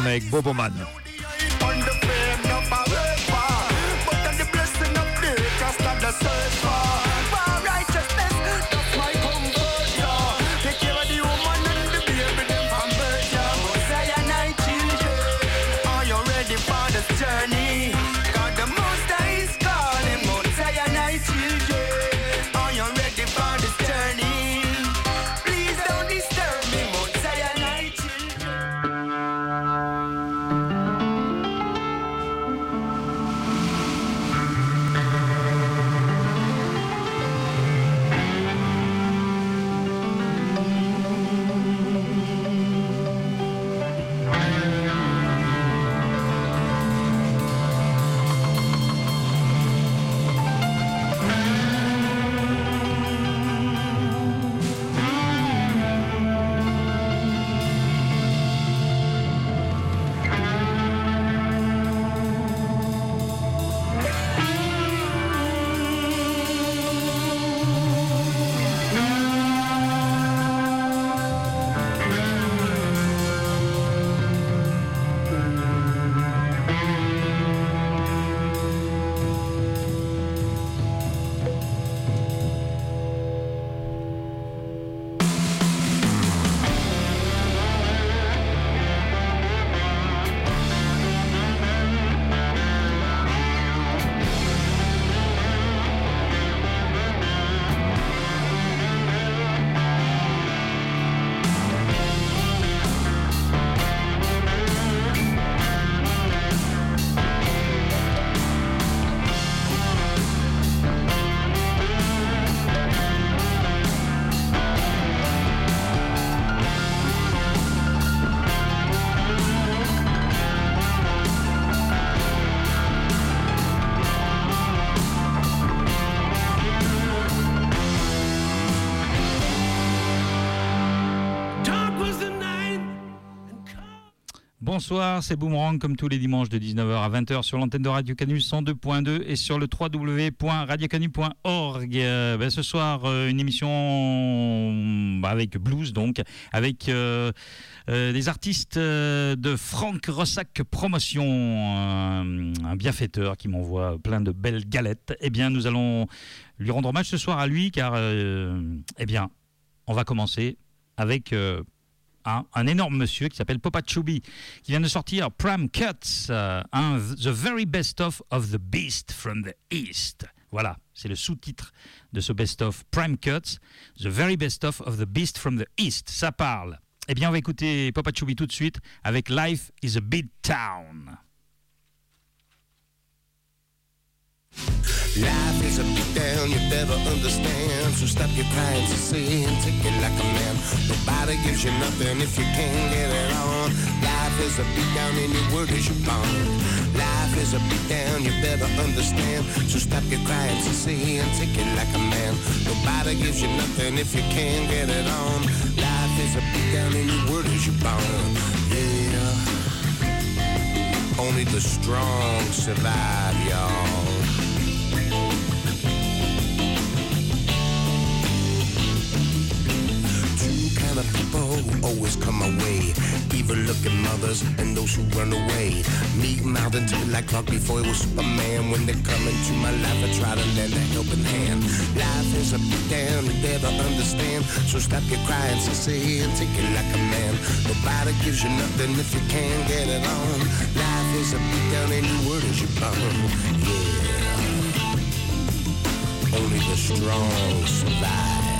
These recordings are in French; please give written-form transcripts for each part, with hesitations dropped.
avec Boboman. Bonsoir, c'est Boomerang comme tous les dimanches de 19h à 20h sur l'antenne de Radio Canu 102.2 et sur le www.radiocanu.org. Ce soir, une émission avec blues, donc, avec des artistes de Franck Rossac Promotion, un bienfaiteur qui m'envoie plein de belles galettes. Eh bien, nous allons lui rendre hommage ce soir à lui car, on va commencer avec... un énorme monsieur qui s'appelle Popa Chubby, qui vient de sortir Prime Cuts, The Very Best of the Beast from the East. Voilà, c'est le sous-titre de ce best-of Prime Cuts, The Very Best of the Beast from the East. Ça parle. Eh bien, on va écouter Popa Chubby tout de suite avec Life is a Big Town. Life is a beatdown you better understand. So stop your crying to see and take it like a man. Nobody gives you nothing if you can't get it on. Life is a beatdown and your word is your bond. Life is a beatdown you better understand. So stop your crying to see and take it like a man. Nobody gives you nothing if you can't get it on. Life is a beatdown and your word is your bond. Yeah. Only the strong survive, y'all. Of people who always come my way, evil-looking mothers and those who run away. Me mouthing to me like Clark before he was Superman. When they come into my life, I try to lend a helping hand. Life is a beatdown, you never understand. So stop your crying, sissy, and take it like a man. Nobody gives you nothing if you can't get it on. Life is a beatdown, and your word is your bond. Yeah. Only the strong survive.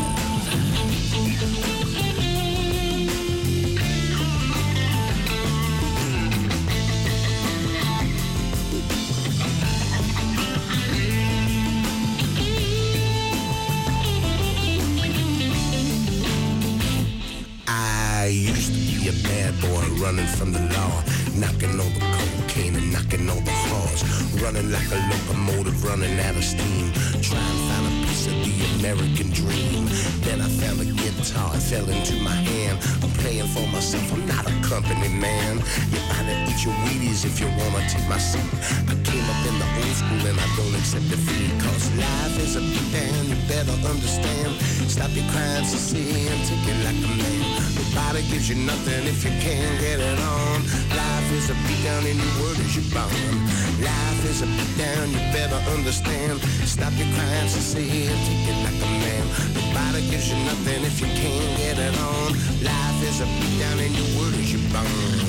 I used to be a bad boy running from the law, knocking all the cocaine and knocking all the hearts, running like a locomotive running out of steam, trying to find a piece of the American dream. Then I found a guitar, it fell into my hand. I'm playing for myself, I'm not a company man. You gotta eat your Wheaties if you wanna take my seat. I came up in the old school and I don't accept defeat. Cause life is a beatdown, you better understand. Stop your crying, sissy, and take it like a man. Nobody gives you nothing if you can't get it on. Life Life is a beat down and your word is your bond. Life is a beat down, you better understand. Stop your crying, sincere, take it like a man. Nobody gives you nothing if you can't get it on. Life is a beat down and your word is your bond.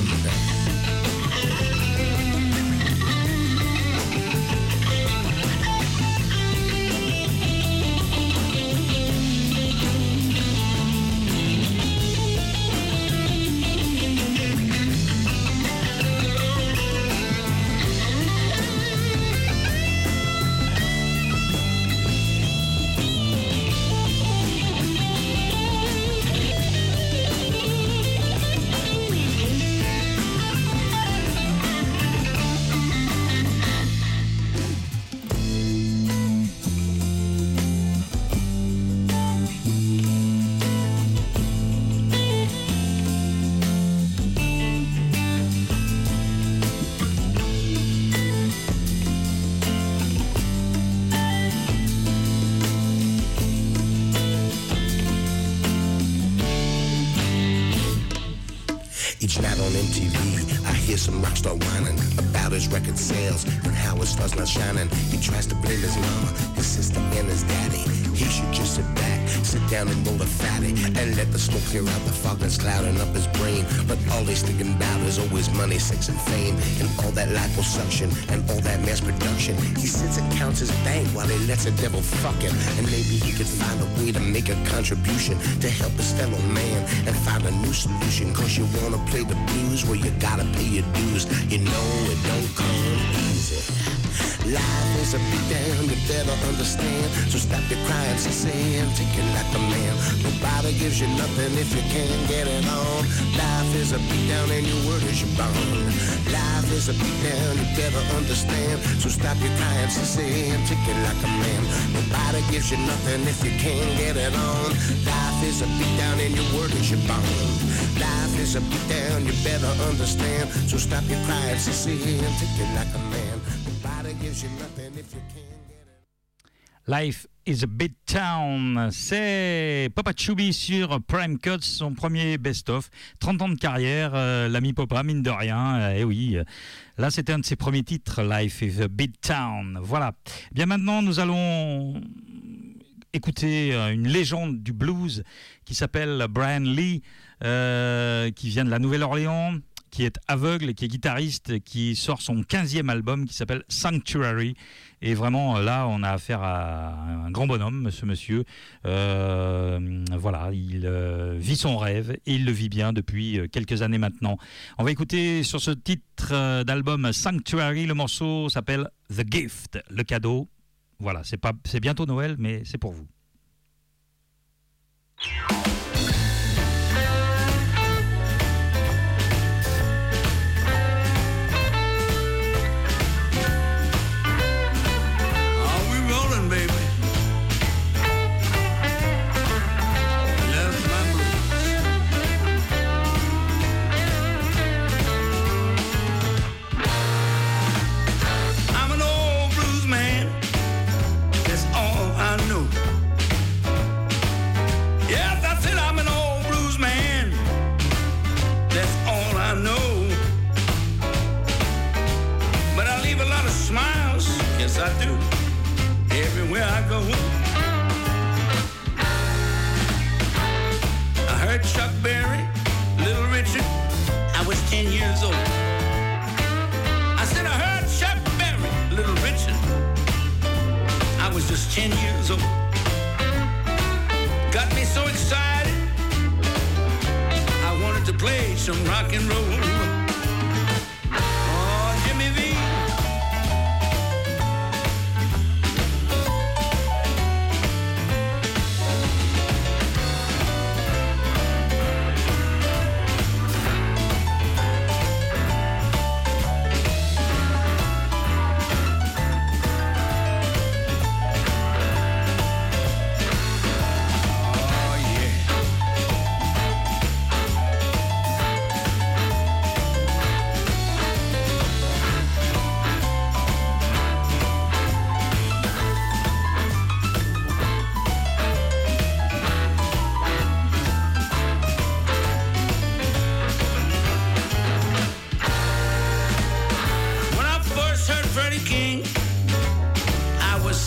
Each night on MTV, I hear some rock star whining about his record sales and how his star's not shining. He tries to blame his mama, his sister, and his daddy. He should just sit back, sit down and roll a fatty, and let the smoke clear out the fog that's clouding up his brain. But all he's thinking about is always money, sex, and fame, and all that liposuction and all that mass production. He sits and counts his bank while he lets the devil fuck him, and maybe he could find a way to make a contribution to help his fellow man and find a new solution. Cause you wanna play the blues where you gotta pay your dues. You know it don't come easy. Life is a beat down, you better understand. So stop your crying, sincere, take it like a man. Nobody gives you nothing if you can't get it on. Life is a beat down and your word is your bond. Life is a beat down, you better understand. So stop your crying, sincere, take it like a man. Nobody gives you nothing if you can't get it on. Life is a beat down and your word is your bond. Life is a beat down, you better understand. So stop your crying, sincere, take it like a man. Nobody gives you nothing if you can't get it. Life is a Bit Town, c'est Papa Chubby sur Prime Cuts, son premier best-of. 30 ans de carrière, l'ami Papa, mine de rien, et oui. Là, c'était un de ses premiers titres, Life is a Bit Town. Voilà. Bien maintenant, nous allons écouter une légende du blues qui s'appelle Brian Lee, qui vient de la Nouvelle-Orléans, qui est aveugle, qui est guitariste, qui sort son 15e album qui s'appelle Sanctuary. Et vraiment, là, on a affaire à un grand bonhomme, ce monsieur. Voilà, il vit son rêve et il le vit bien depuis quelques années maintenant. On va écouter sur ce titre d'album Sanctuary, le morceau s'appelle The Gift, le cadeau. Voilà, c'est bientôt Noël, mais c'est pour vous. I do, everywhere I go. I heard Chuck Berry, Little Richard, I was 10 years old. I said I heard Chuck Berry, Little Richard, I was just 10 years old. Got me so excited, I wanted to play some rock and roll. Oh, Jimmy V.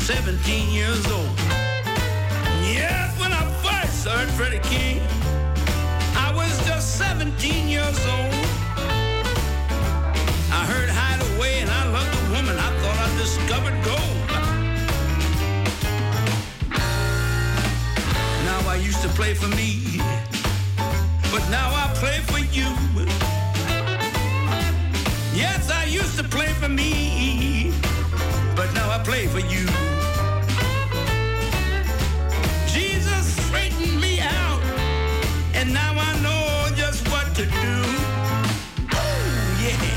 17 years old. Yes, when I first heard Freddie King, I was just 17 years old. I heard Hideaway and I loved the woman. I thought I discovered gold. Now I used to play for me, but now I play for you. Yes, I used to play for me, but now I play for you. Jesus straightened me out, and now I know just what to do. Oh, yeah.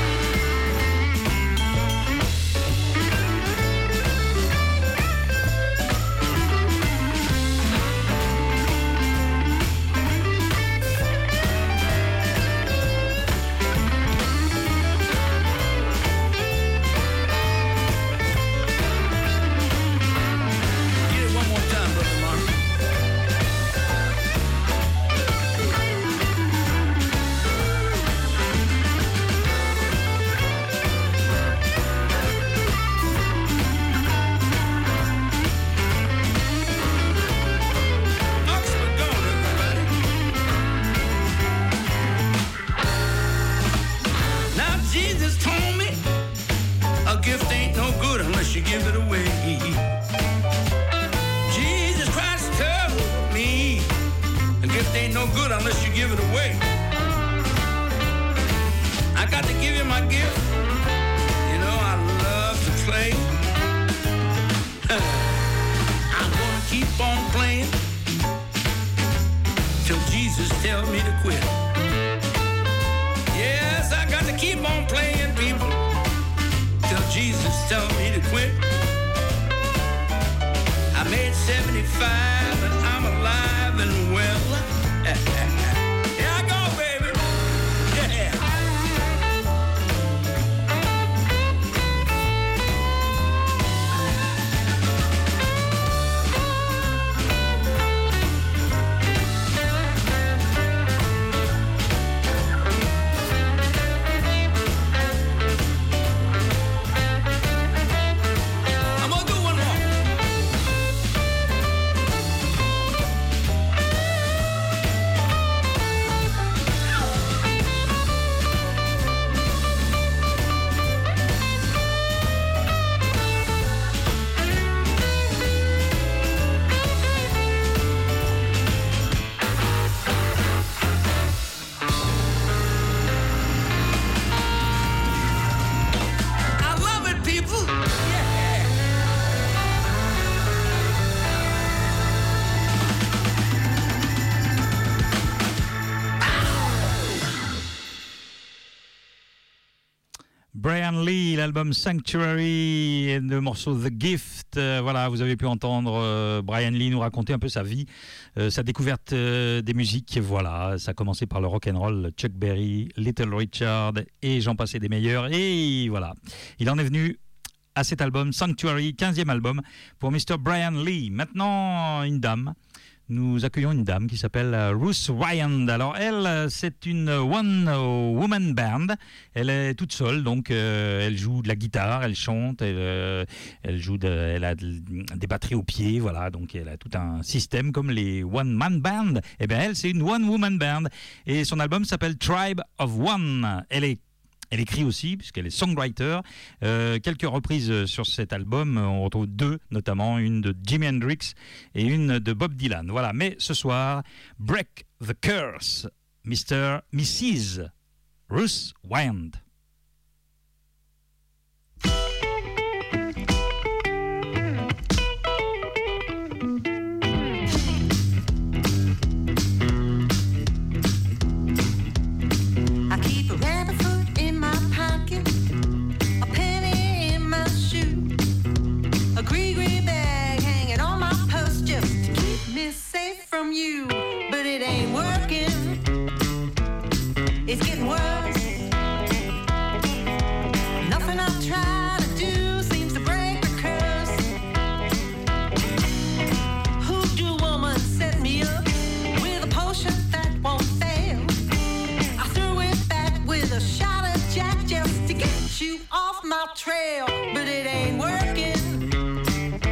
You give it away. Jesus Christ told me a gift ain't no good unless you give it away. I got to give you my gift. You know I love to play. I'm gonna keep on playing till Jesus tells me to quit. Yes, I got to keep on playing, people, till Jesus tells me to quit. I made 75 and I'm alive and well. Here I go, baby. Yeah. Brian Lee, l'album Sanctuary et le morceau The Gift. Voilà, vous avez pu entendre Brian Lee nous raconter un peu sa vie, sa découverte des musiques. Voilà, ça a commencé par le rock'n'roll, Chuck Berry, Little Richard et j'en passais des meilleurs. Et voilà, il en est venu à cet album Sanctuary, 15e album pour Mr. Brian Lee. Maintenant, une dame. Nous accueillons une dame qui s'appelle Ruth Wyand. Alors elle, c'est une one-woman band. Elle est toute seule, donc elle joue de la guitare, elle chante, elle a des batteries aux pieds, voilà. Donc elle a tout un système comme les one-man band. Et bien elle, c'est une one-woman band. Et son album s'appelle Tribe of One. Elle écrit aussi, puisqu'elle est songwriter. Quelques reprises sur cet album, on retrouve deux, notamment une de Jimi Hendrix et une de Bob Dylan. Voilà, mais ce soir, Break the Curse, Mrs. Ruth Wyand. From you, but it ain't working. It's getting worse. Nothing I try to do seems to break the curse. Hoodoo woman set me up with a potion that won't fail. I threw it back with a shot of Jack just to get you off my trail, but it ain't working.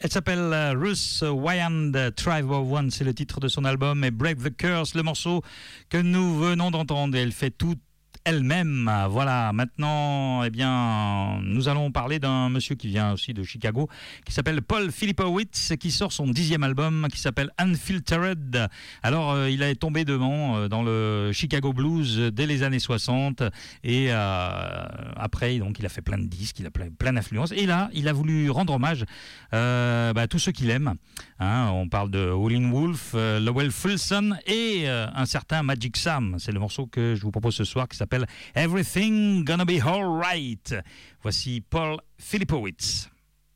Elle s'appelle Ruth Wyand Tribe of One, c'est le titre de son album, et Break the Curse, le morceau que nous venons d'entendre. Elle fait tout elle-même. Voilà, maintenant, eh bien, nous allons parler d'un monsieur qui vient aussi de Chicago, qui s'appelle Paul Filipowicz, qui sort son 10e album, qui s'appelle Unfiltered. Alors, il est tombé devant dans le Chicago Blues dès les années 60, et après, donc, il a fait plein de disques, il a plein d'influences, et là, il a voulu rendre hommage à tous ceux qu'il aime. Hein, on parle de Howlin' Wolf, Lowell Fulson et un certain Magic Sam. C'est le morceau que je vous propose ce soir qui s'appelle Everything Gonna Be Alright. Voici Paul Filipowicz.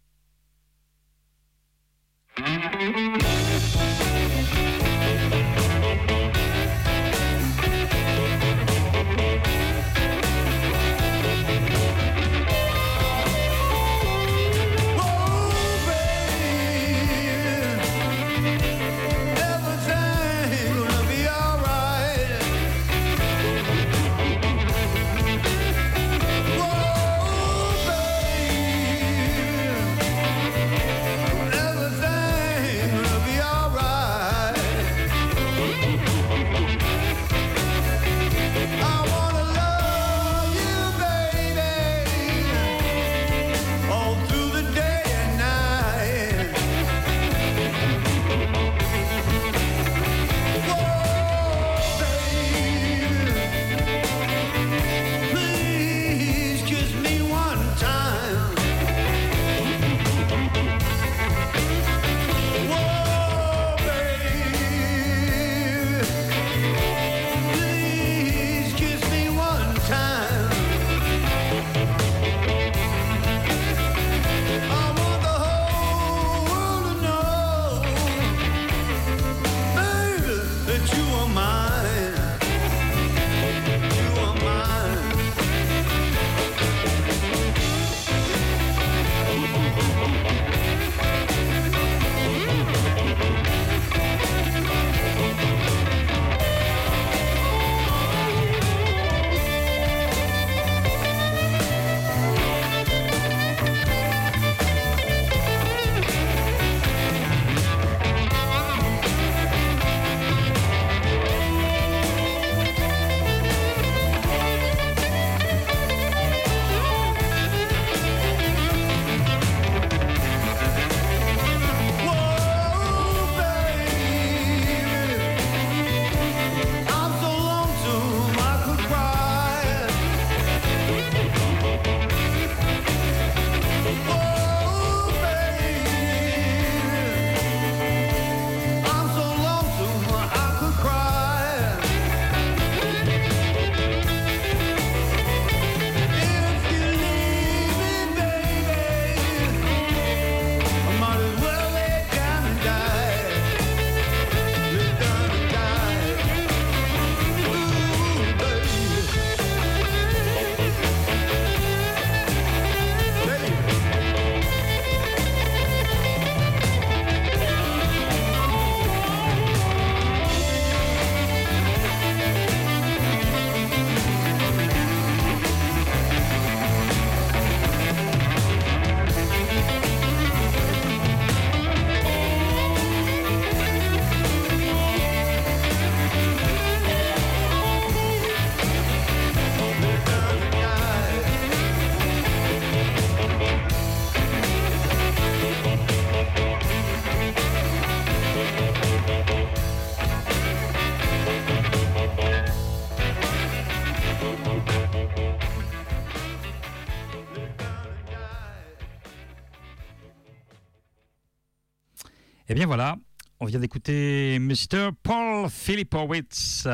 Eh bien voilà, on vient d'écouter Mr. Paul Filipowicz,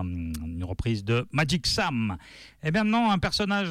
une reprise de Magic Sam. Et bien maintenant, un personnage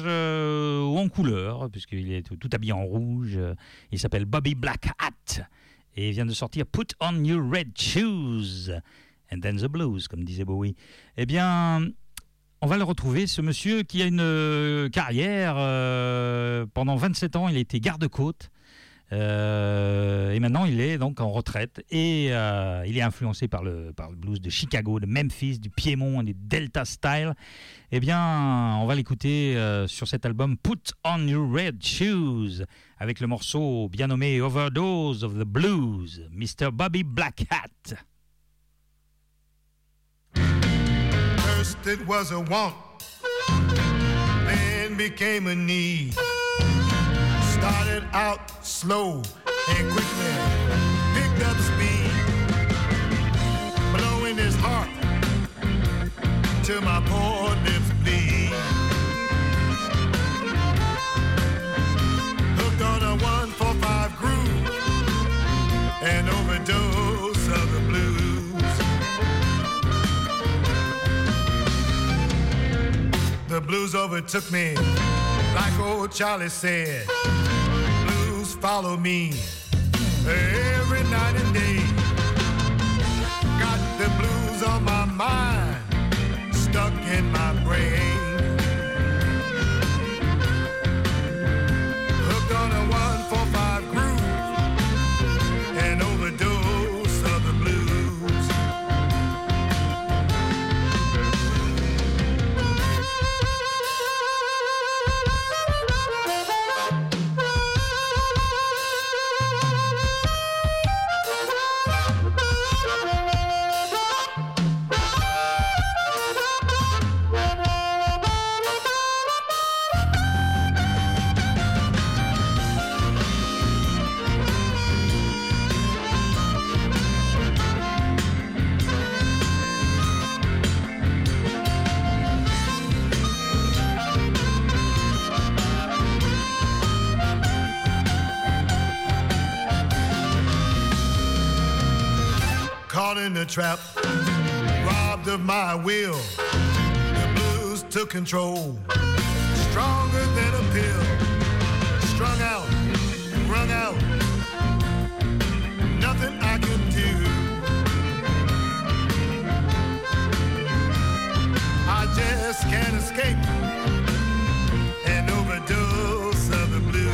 en couleur, puisqu'il est tout habillé en rouge. Il s'appelle Bobby Black Hat. Et il vient de sortir Put on Your Red Shoes and then the Blues, comme disait Bowie. Eh bien, on va le retrouver, ce monsieur qui a une carrière. Pendant 27 ans, il a été garde-côte. Et maintenant, il est donc en retraite et il est influencé par le blues de Chicago, de Memphis, du Piémont, du Delta Style. Eh bien, on va l'écouter sur cet album Put on Your Red Shoes avec le morceau bien nommé Overdose of the Blues, Mr. Bobby Black Hat. First it was a want, then became a need. Started out slow and quickly picked up speed, blowing his heart till my poor lips bleed. Hooked on a 1-4-5 groove, an overdose of the blues. The blues overtook me, like old Charlie said. Blues follow me every night and day. Got the blues on my mind, stuck in my brain. Hooked on a 1-4-5 groove, an overdose of the blues. Caught in the trap, robbed of my will. The blues took control, stronger than a pill. Strung out, wrung out, nothing I can do. I just can't escape an overdose of the blues.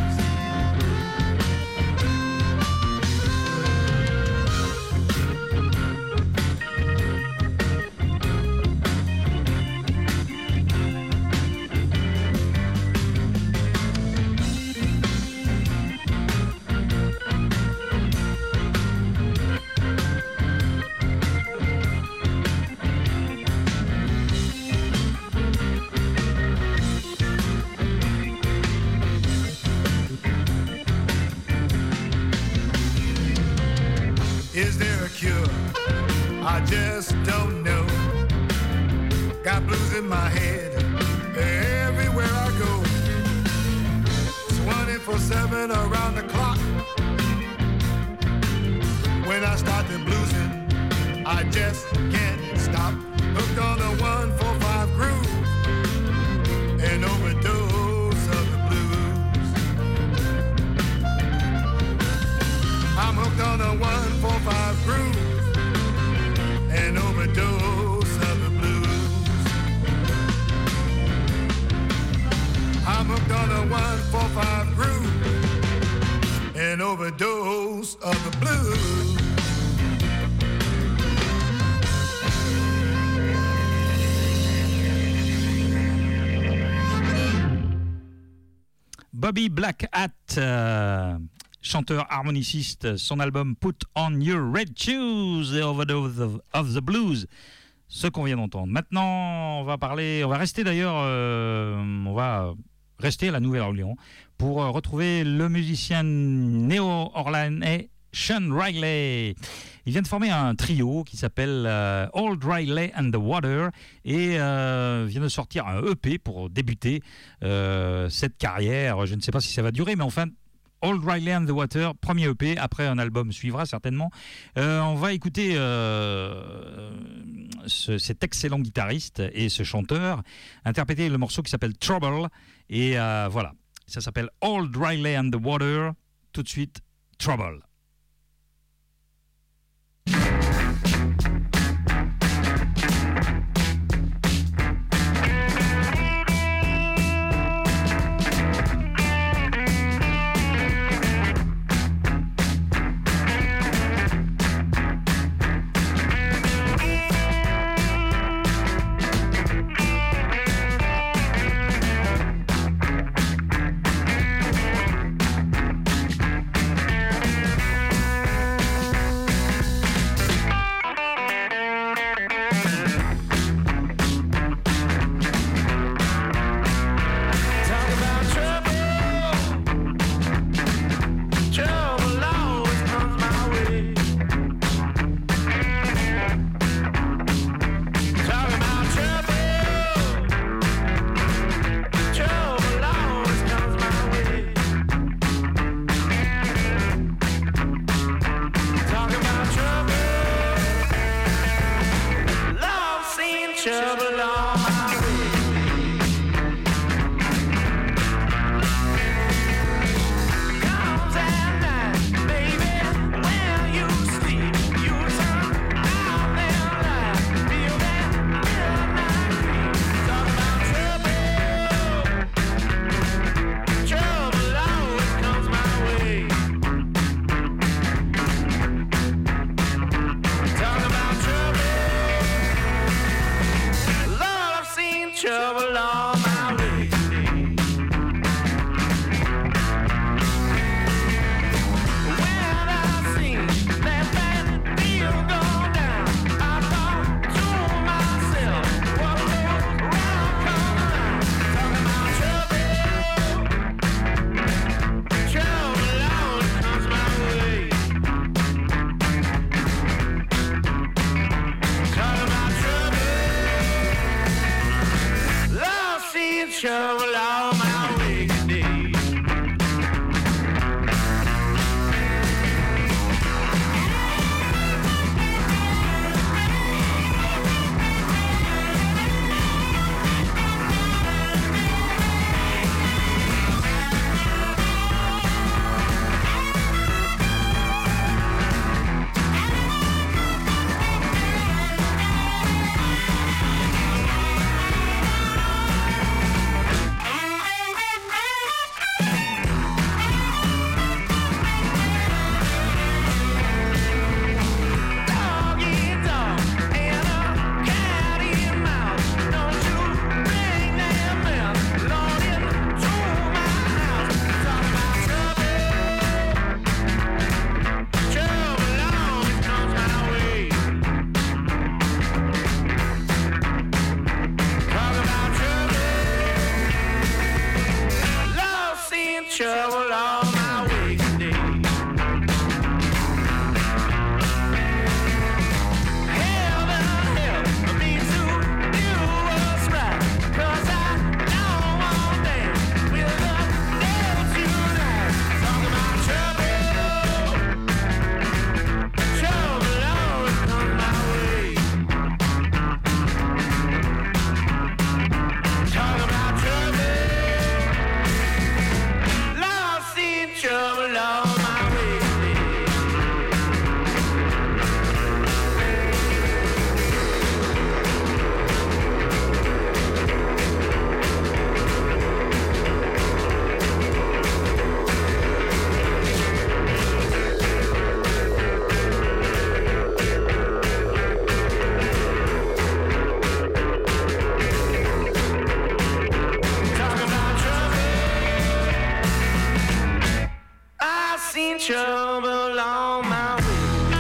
Is there a cure? I just don't know. Got blues in my head everywhere I go. 24/7 around the clock. When I start the bluesing, I just can't stop. Hooked on a 1-4-5 groove, an overdose of the blues. I'm hooked on a 1-4-5 groove, an overdose of the blues. I'm hooked on a 1-4-5 groove, an overdose of the blues. Bobby Black Hat, chanteur harmoniciste, son album Put on Your Red Shoes, The Overdose of the Blues, ce qu'on vient d'entendre. Maintenant, on va rester d'ailleurs, on va rester à la Nouvelle-Orléans pour retrouver le musicien néo-orléanais Sean Riley. Il vient de former un trio qui s'appelle Old Riley and the Water et vient de sortir un EP pour débuter cette carrière. Je ne sais pas si ça va durer, mais enfin, Old Riley and the Water, premier EP, après un album suivra certainement. On va écouter cet excellent guitariste et ce chanteur interpréter le morceau qui s'appelle Trouble. Et voilà, ça s'appelle Old Riley and the Water. Tout de suite, Trouble. trouble on my way. Comes at night, baby, when you sleep, you turn out their light, feel that midnight creep. Talk about trouble, trouble always comes my way. Talk about trouble. Lord, I've seen trouble on my way. When I seen that bad deal go down, I thought to myself, what goes around comes around. Talking about trouble, trouble always comes my way. Talking about trouble. Love, seeing trouble on my way today. Dog eat dog and a cat eat mouse. Don't you bring that mess, Lord, into my house. Talking about trouble, trouble always comes my way. Talking about trouble, love, seeing trouble on my way today. Heaven help me to do what's right, 'cause I don't want to dance with the devil tonight. Talking about trouble, trouble always comes my way. Talking about trouble, Lord, see trouble on my way today. Talking about trouble, I've seen trouble on my way.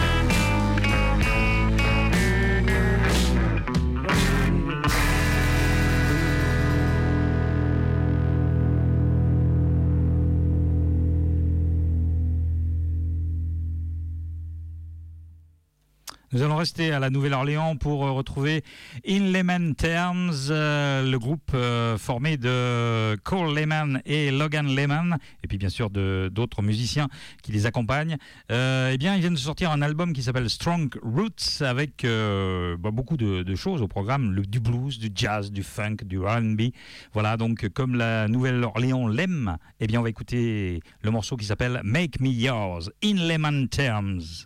Nous allons rester à la Nouvelle-Orléans pour retrouver In Layman Terms, le groupe formé de Cole Layman et Logan Layman, et puis bien sûr d'autres musiciens qui les accompagnent. Eh bien, ils viennent de sortir un album qui s'appelle Strong Roots, avec beaucoup de choses au programme, du blues, du jazz, du funk, du R&B. Voilà, donc comme la Nouvelle-Orléans l'aime, eh bien on va écouter le morceau qui s'appelle Make Me Yours, In Layman Terms.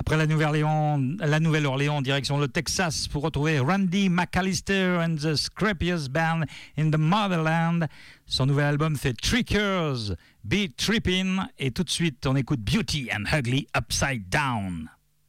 Après la Nouvelle-Orléans, en direction le Texas pour retrouver Randy McAllister and the Scrapiest Band in the Motherland. Son nouvel album fait Trickers, Be Trippin'. Et tout de suite, on écoute Beauty and Ugly Upside Down.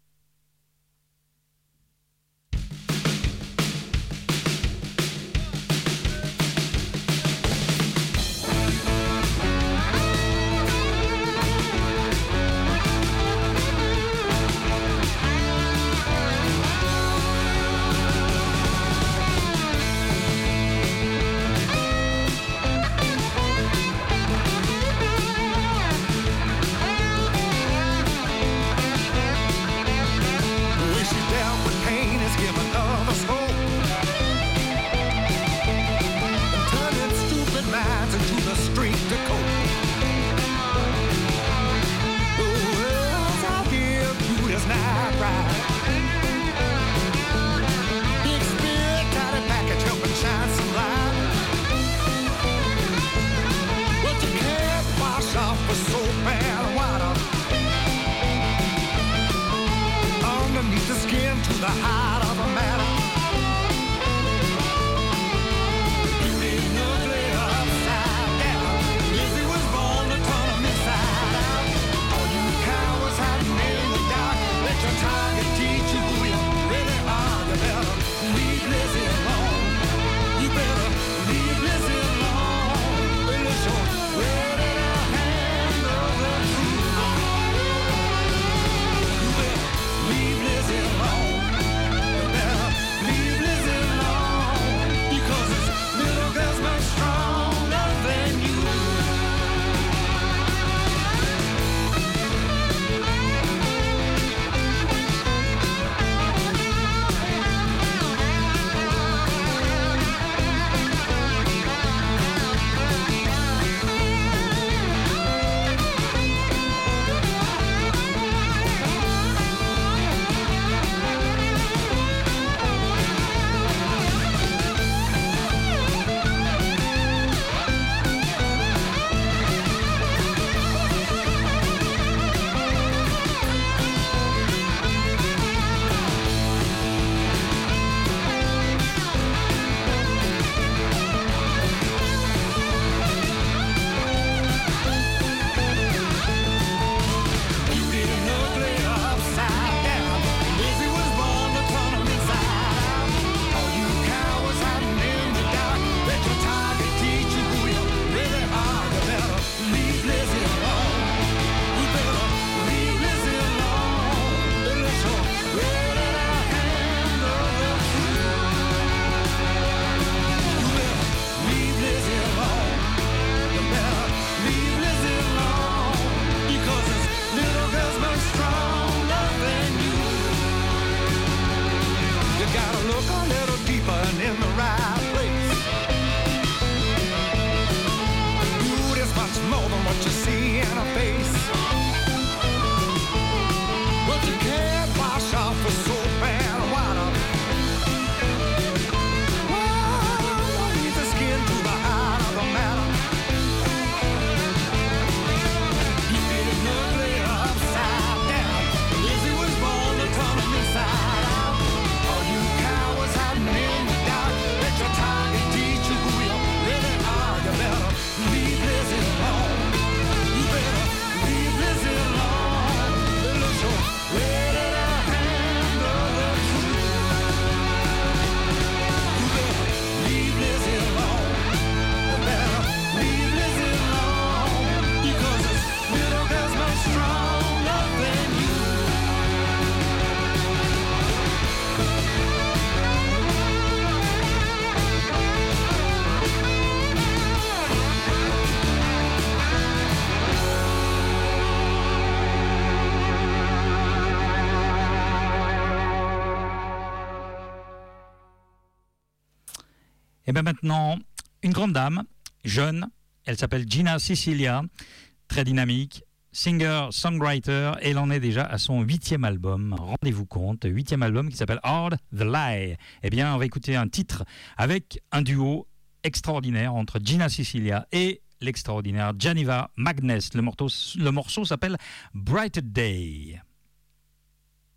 Et bien maintenant, une grande dame, jeune, elle s'appelle Gina Sicilia, très dynamique, singer-songwriter, et elle en est déjà à son 8e album, rendez-vous compte, 8e album qui s'appelle Hard the Lie. Eh bien, on va écouter un titre avec un duo extraordinaire entre Gina Sicilia et l'extraordinaire Janiva Magness. Le morceau s'appelle Brighter Day.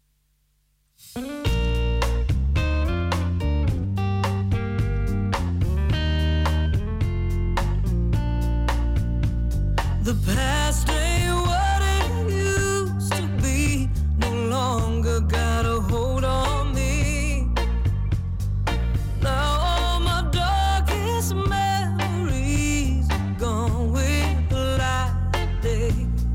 The past ain't what it used to be, no longer got a hold on me. Now all my darkest memories are gone with the light of day.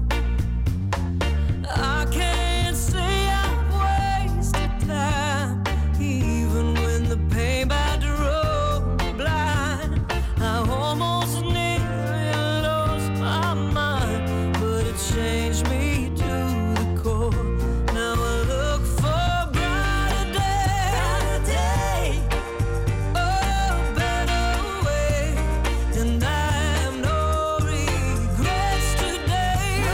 I can't say I've wasted time, even when the pain by the road blind. I almost nearly lost my mind, but it changed me to the core. Now I look for a brighter day, a better way, and I have no regrets today.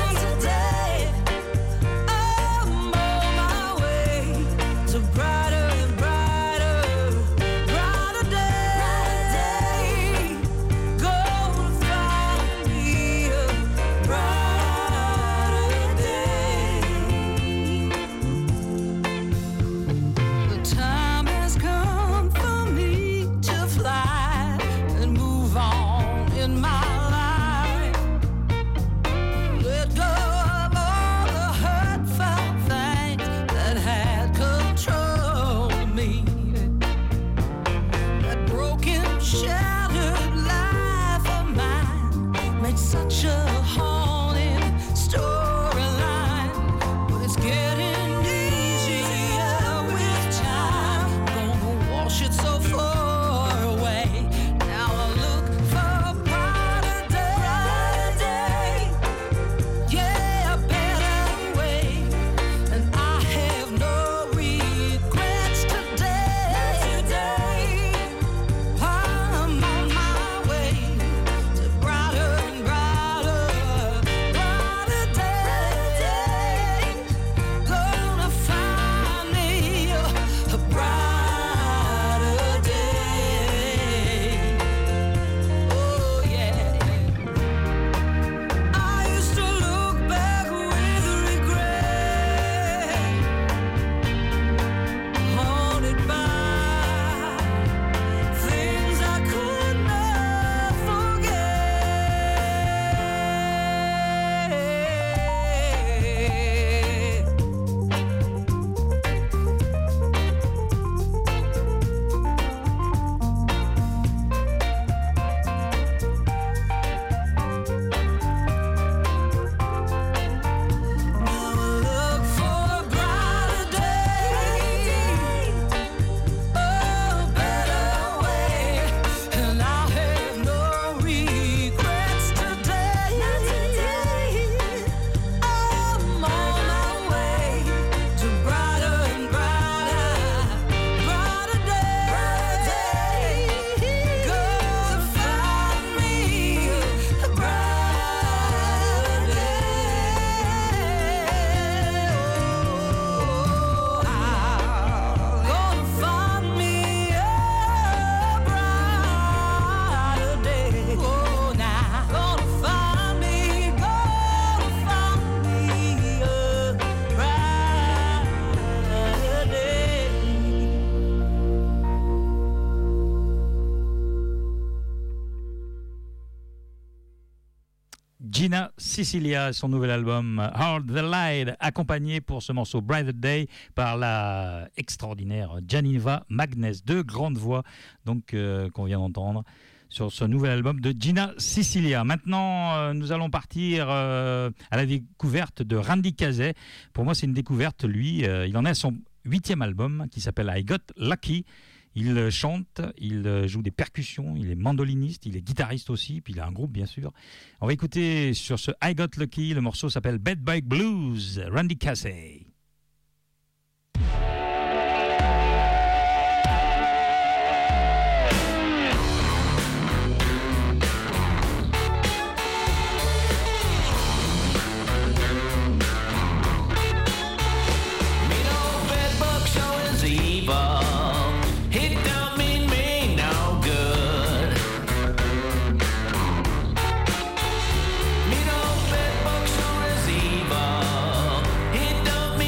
I'm on my way to brighter and brighter, brighter day. Gonna find me a brighter day. The time has come for me to fly and move on in my life. Let go of all the hurtful things that had control of me. That broken, shattered life of mine made such a haunting storyline, but it's getting easier with time. Gonna wash it so far away. Now I look for a brighter day, yeah, a better way, and I have no regrets today. I'm on my way to brighter and brighter, brighter day. Gonna find me a brighter day. Oh yeah. I used to look back with regret, haunted by things I could not forget. Now I look for a brighter day, a better way, and I have no regrets today. I'm on my way to brighter and brighter, brighter day. Gonna find me a brighter day. Gonna find me a brighter day. Oh, now gonna find me a brighter day. Gina Sicilia, son nouvel album Hard the Light, accompagné pour ce morceau Brighter Day par la extraordinaire Janiva Magnes, deux grandes voix donc qu'on vient d'entendre sur ce nouvel album de Gina Sicilia. Maintenant, nous allons partir à la découverte de Randy Casey. Pour moi, c'est une découverte, lui. Il en est à son 8e album qui s'appelle I Got Lucky. Il chante, il joue des percussions, il est mandoliniste, il est guitariste aussi, puis il a un groupe bien sûr. On va écouter sur ce I Got Lucky, le morceau s'appelle Bed Bug Blues, Randy Casey. Evil. It don't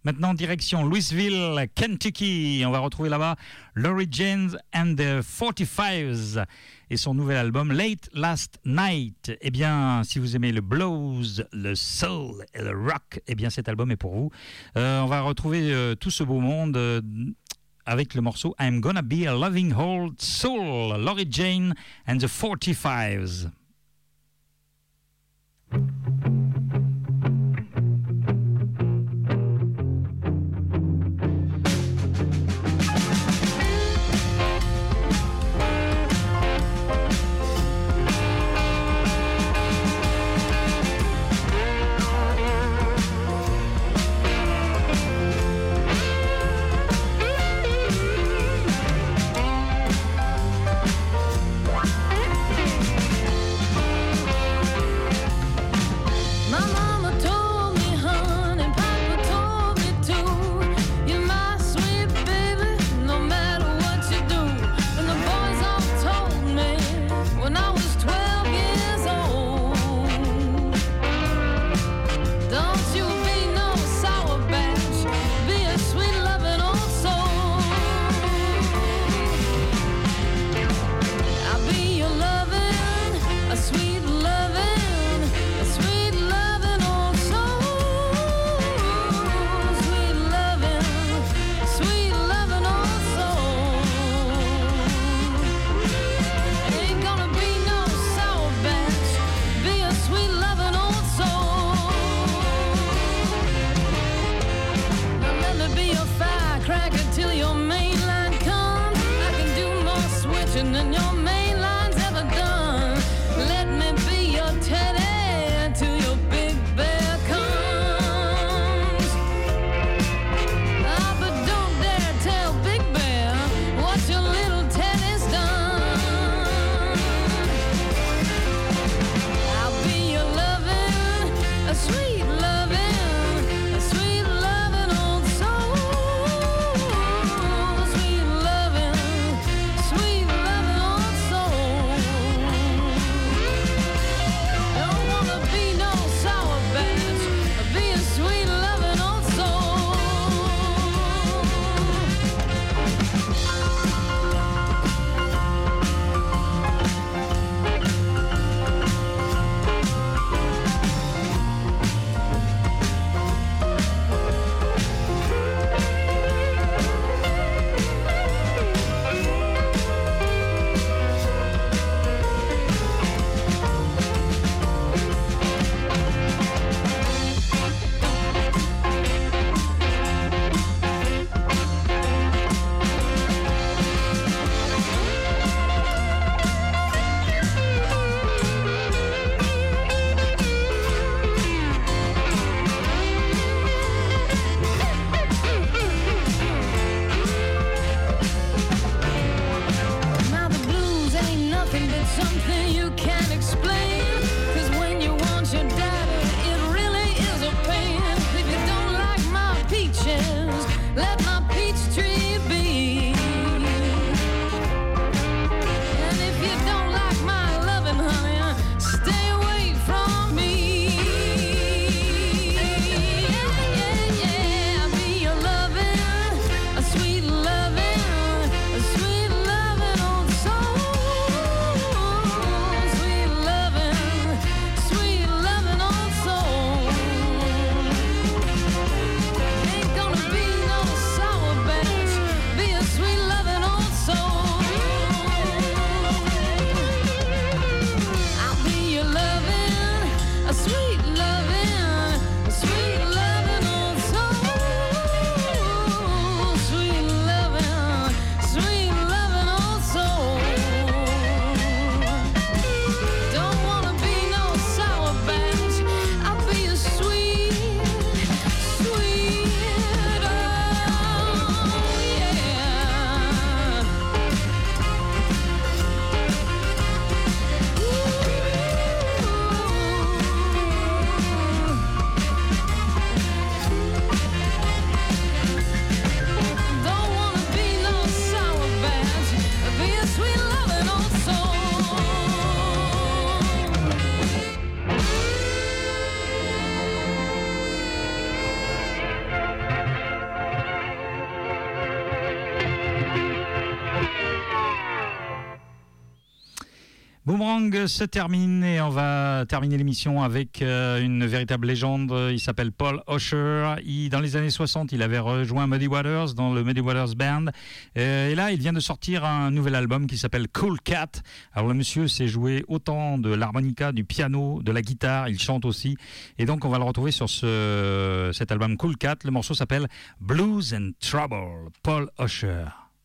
Maintenant, direction Louisville, Kentucky. On va retrouver là-bas Laurie James and the 45s et son nouvel album Late Last Night. Eh bien, si vous aimez le blues, le soul et le rock, eh bien cet album est pour vous. On va retrouver tout ce beau monde avec le morceau I'm Gonna Be a Loving Old Soul, Laurie Jane and the 45s. Boomerang se termine et on va terminer l'émission avec une véritable légende. Il s'appelle Paul Osher. Dans les années 60, il avait rejoint Muddy Waters dans le Muddy Waters Band. Et là, il vient de sortir un nouvel album qui s'appelle Cool Cat. Alors le monsieur sait jouer autant de l'harmonica, du piano, de la guitare. Il chante aussi. Et donc, on va le retrouver sur cet album Cool Cat. Le morceau s'appelle Blues and Trouble. Paul Osher.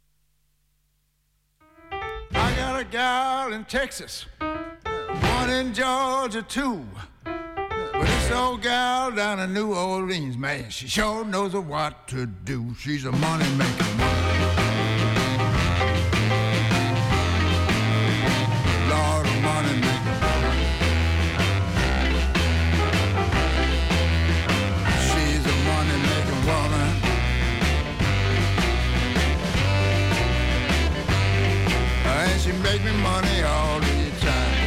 I got a gal in Texas, one in Georgia too. But this old gal down in New Orleans, man, she sure knows what to do. She's a money maker. Lord, a money maker. She's a money making woman. And she make me money all the time.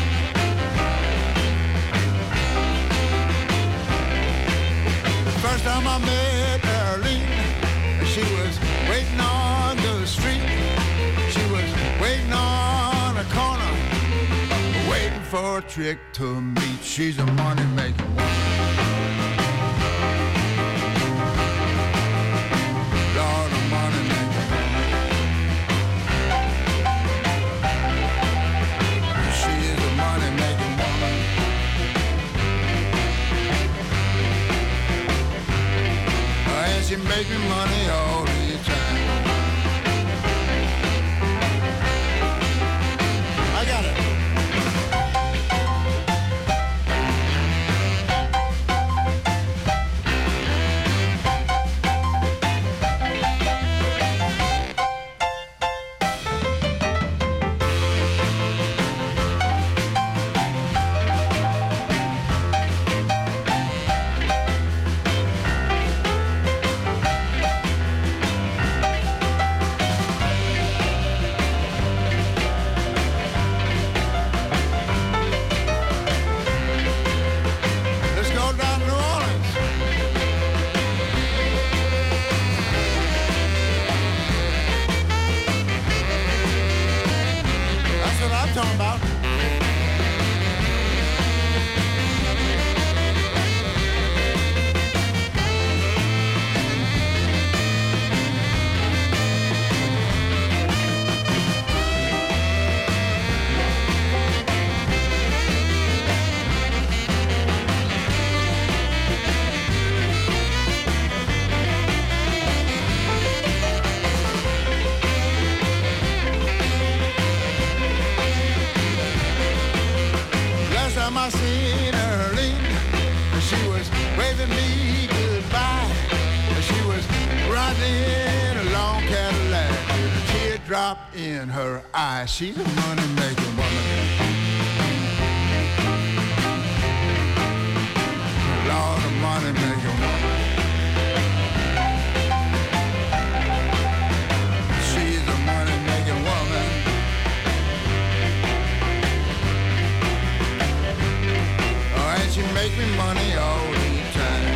The first time I met Arlene, she was waiting on the street. She was waiting on a corner, waiting for a trick to meet. She's a money making woman. Lord, a money making. She make me money all the time. I got it. In her eye, she's a money making woman. Lord, a money making woman. She's a money making woman. Oh, and she make me money all the time.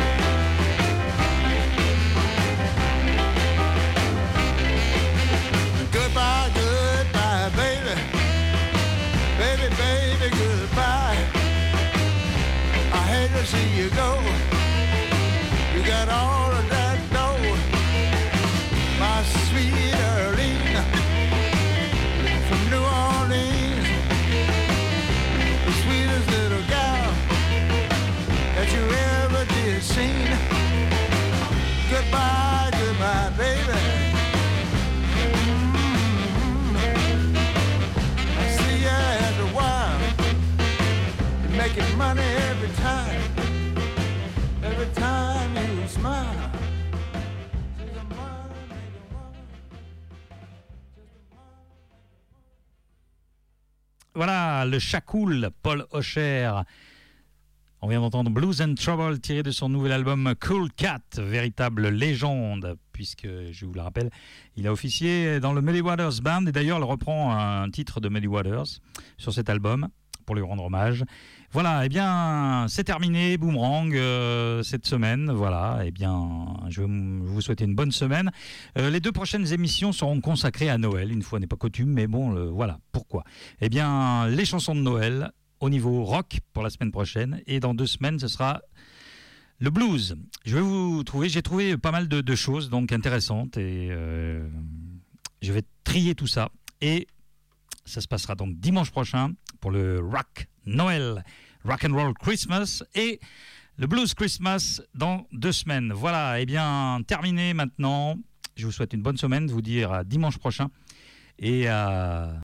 Goodbye, goodbye, baby. Baby, baby, goodbye. I hate to see you go. You got all of that dough. My sweet Arlene from New Orleans, the sweetest little gal that you ever did seen. Goodbye, goodbye, baby. Making money every time you smile. Voilà, le chacoul, Paul Osher. On vient d'entendre Blues and Trouble tiré de son nouvel album Cool Cat, véritable légende, puisque, je vous le rappelle, il a officié dans le Muddy Waters Band, et d'ailleurs il reprend un titre de Muddy Waters sur cet album. pour lui rendre hommage. Voilà, eh bien, c'est terminé, Boomerang, cette semaine. Voilà, eh bien, je vais vous souhaiter une bonne semaine. Les 2 prochaines émissions seront consacrées à Noël, une fois n'est pas coutume, mais bon, voilà, pourquoi ? Eh bien, les chansons de Noël au niveau rock pour la semaine prochaine, et dans 2 semaines, ce sera le blues. J'ai trouvé pas mal de choses donc intéressantes, et je vais trier tout ça, et ça se passera donc dimanche prochain pour le Rock Noël, Rock and Roll Christmas, et le Blues Christmas dans 2 semaines. Voilà, eh bien, terminé maintenant. Je vous souhaite une bonne semaine, vous dire à dimanche prochain, et à